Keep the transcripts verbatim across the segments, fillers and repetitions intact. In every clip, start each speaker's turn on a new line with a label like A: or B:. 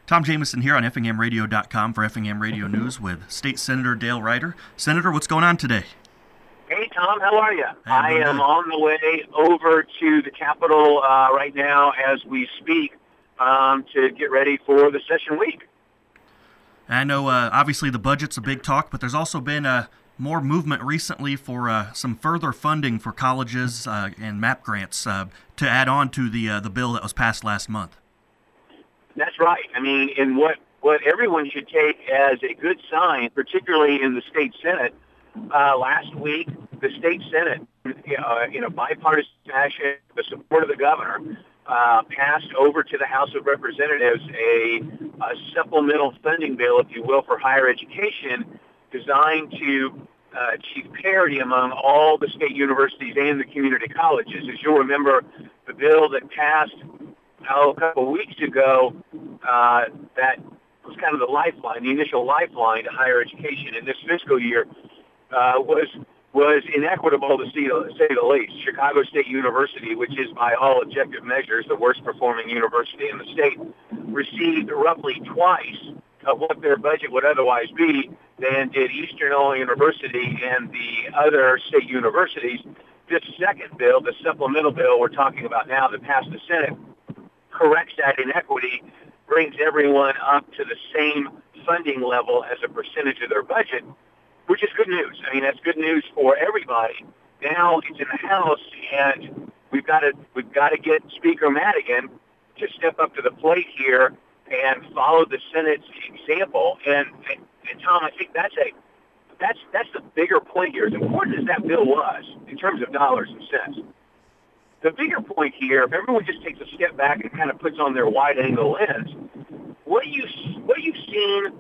A: Tom Jamison here on Effingham Radio dot com for Effingham Radio News with State Senator Dale Ryder. Senator, what's going on today?
B: Hey, Tom, how are you? I am
A: good.
B: on the way over to the Capitol uh, right now as we speak um, to get ready for the session week.
A: I know, uh, obviously, the budget's a big talk, but there's also been uh, more movement recently for uh, some further funding for colleges uh, and MAP grants uh, to add on to the uh, the bill that was passed last month.
B: That's right. I mean, in what, what everyone should take as a good sign, particularly in the state Senate, uh, last week, the state Senate, uh, in a bipartisan fashion, the support of the governor, uh, passed over to the House of Representatives a, a supplemental funding bill, if you will, for higher education designed to uh, achieve parity among all the state universities and the community colleges. As you'll remember, the bill that passed Oh, a couple of weeks ago, uh, that was kind of the lifeline, the initial lifeline to higher education in this fiscal year, uh, was was inequitable to say, to say the least. Chicago State University, which is by all objective measures the worst performing university in the state, received roughly twice of what their budget would otherwise be than did Eastern Illinois University and the other state universities. This second bill, the supplemental bill we're talking about now that passed the Senate, corrects that inequity, brings everyone up to the same funding level as a percentage of their budget, which is good news. I mean, that's good news for everybody. Now it's in the House, and we've got to we've got to get Speaker Madigan to step up to the plate here and follow the Senate's example. And, and, and Tom, I think that's a that's that's the bigger point here. As important as that bill was in terms of dollars and cents, the bigger point here, if everyone just takes a step back and kind of puts on their wide-angle lens, what you what you've seen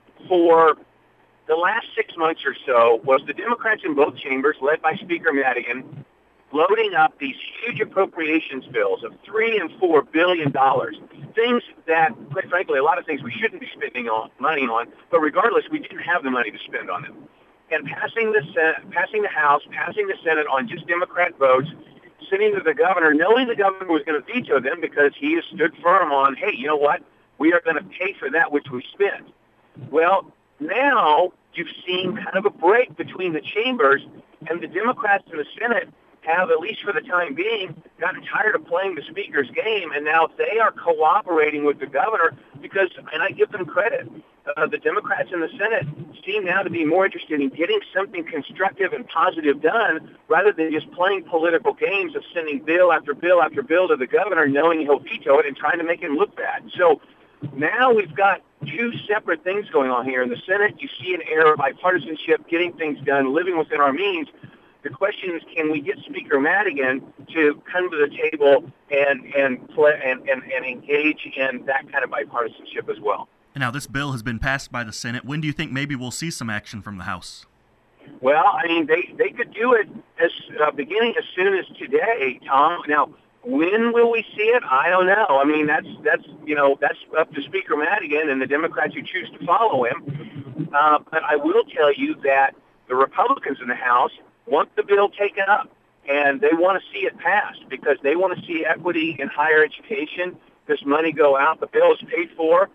B: for the last six months or so was the Democrats in both chambers, led by Speaker Madigan, loading up these huge appropriations bills of three and four billion dollars. Things that, quite frankly, a lot of things we shouldn't be spending on money on, but regardless, we didn't have the money to spend on them. And passing the Senate, passing the House, passing the Senate on just Democrat votes, sending to the governor, knowing the governor was going to veto them because he has stood firm on, hey, you know what, we are going to pay for that which we spend. Well, now you've seen kind of a break between the chambers, and the Democrats in the Senate have, at least for the time being, gotten tired of playing the Speaker's game, and now they are cooperating with the governor because, and I give them credit, uh, the Democrats in the Senate seem now to be more interested in getting something constructive and positive done rather than just playing political games of sending bill after bill after bill to the governor knowing he'll veto it and trying to make him look bad. So now we've got two separate things going on here. In the Senate, you see an air of bipartisanship, getting things done, living within our means. The question is, can we get Speaker Madigan to come to the table and and, play, and, and and engage in that kind of bipartisanship as well?
A: And now this bill has been passed by the Senate. When do you think maybe we'll see some action from the House?
B: Well, I mean, they, they could do it as uh, beginning as soon as today, Tom. Now, when will we see it? I don't know. I mean, that's that's you know that's up to Speaker Madigan and the Democrats who choose to follow him. Uh, but I will tell you that the Republicans in the House want the bill taken up, and they want to see it passed because they want to see equity in higher education, this money go out, the bill is paid for.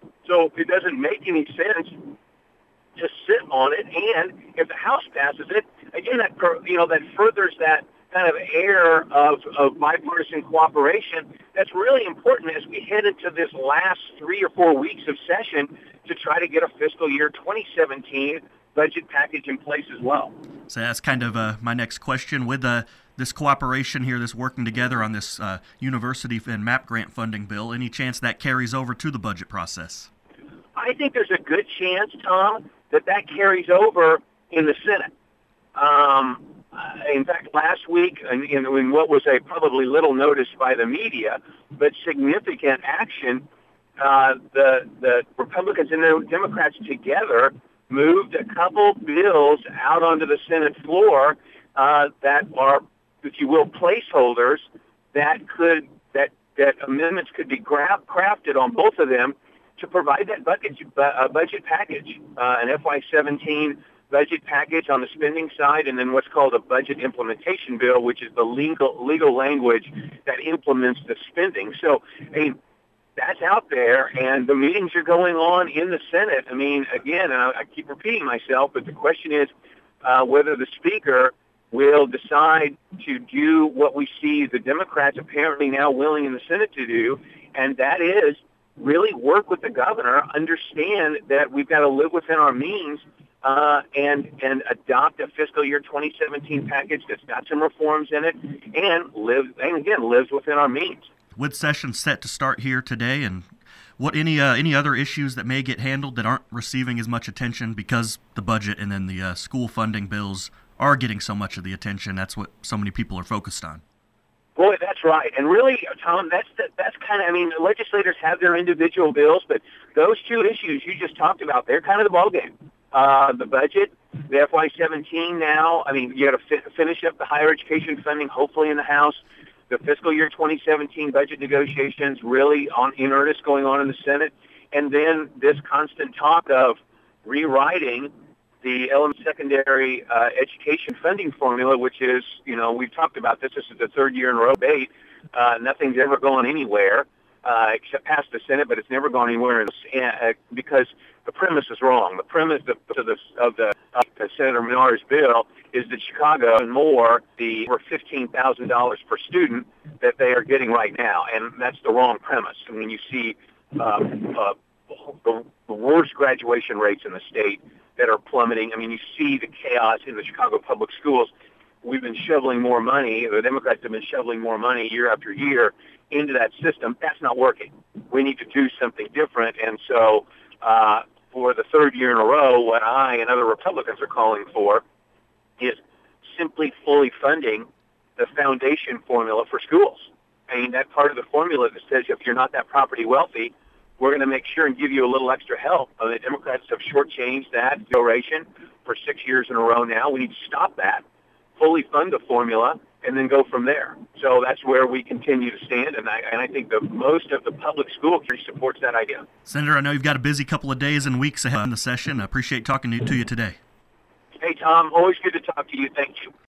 B: So it doesn't make any sense to sit on it, and if the House passes it, again, that you know that furthers that kind of air of, of bipartisan cooperation that's really important as we head into this last three or four weeks of session to try to get a fiscal year twenty seventeen budget package in place as well.
A: So that's kind of uh, my next question. With uh, this cooperation here, this working together on this uh, university and MAP grant funding bill, any chance that carries over to the budget process?
B: I think there's a good chance, Tom, that that carries over in the Senate. Um, in fact, last week, in, in what was a probably little noticed by the media, but significant action, uh, the, the Republicans and the Democrats together moved a couple bills out onto the Senate floor uh, that are, if you will, placeholders that could that that amendments could be gra- crafted on both of them to provide that budget uh, budget package, uh, an F Y seventeen budget package on the spending side, and then what's called a budget implementation bill, which is the legal legal language that implements the spending. So, I mean, that's out there, and the meetings are going on in the Senate. I mean, again, I, I keep repeating myself, but the question is uh, whether the Speaker will decide to do what we see the Democrats apparently now willing in the Senate to do, and that is really work with the governor, understand that we've got to live within our means, uh, and and adopt a fiscal year twenty seventeen package that's got some reforms in it, and live and again lives within our means.
A: With session set to start here today, and what any uh, any other issues that may get handled that aren't receiving as much attention because the budget and then the uh, school funding bills are getting so much of the attention. That's what so many people are focused on.
B: Boy, that's right. And really, Tom, that's the, that's kind of, I mean, the legislators have their individual bills, but those two issues you just talked about, they're kind of the ballgame. Uh, the budget, the F Y seventeen now, I mean, you got to fi- finish up the higher education funding, hopefully in the House. The fiscal year twenty seventeen budget negotiations really on in earnest going on in the Senate. And then this constant talk of rewriting the elementary secondary uh, education funding formula, which is, you know, we've talked about this. This is the third year in a row debate. Uh, nothing's ever gone anywhere uh, except past the Senate, but it's never gone anywhere in the, uh, because the premise is wrong. The premise of the, of the of Senator Miller's bill is that Chicago and more the over fifteen thousand dollars per student that they are getting right now, and that's the wrong premise. I mean, you see uh, uh, the, the worst graduation rates in the state that are plummeting. I mean, you see the chaos in the Chicago public schools. We've been shoveling more money. The Democrats have been shoveling more money year after year into that system. That's not working. We need to do something different. And so uh, for the third year in a row, what I and other Republicans are calling for is simply fully funding the foundation formula for schools. I mean, that part of the formula that says if you're not that property wealthy, we're going to make sure and give you a little extra help. Uh, the Democrats have shortchanged that duration for six years in a row now. We need to stop that, fully fund the formula, and then go from there. So that's where we continue to stand, and I, and I think the most of the public school community supports that idea.
A: Senator, I know you've got a busy couple of days and weeks ahead in the session. I appreciate talking to, to you today.
B: Hey, Tom, always good to talk to you. Thank you.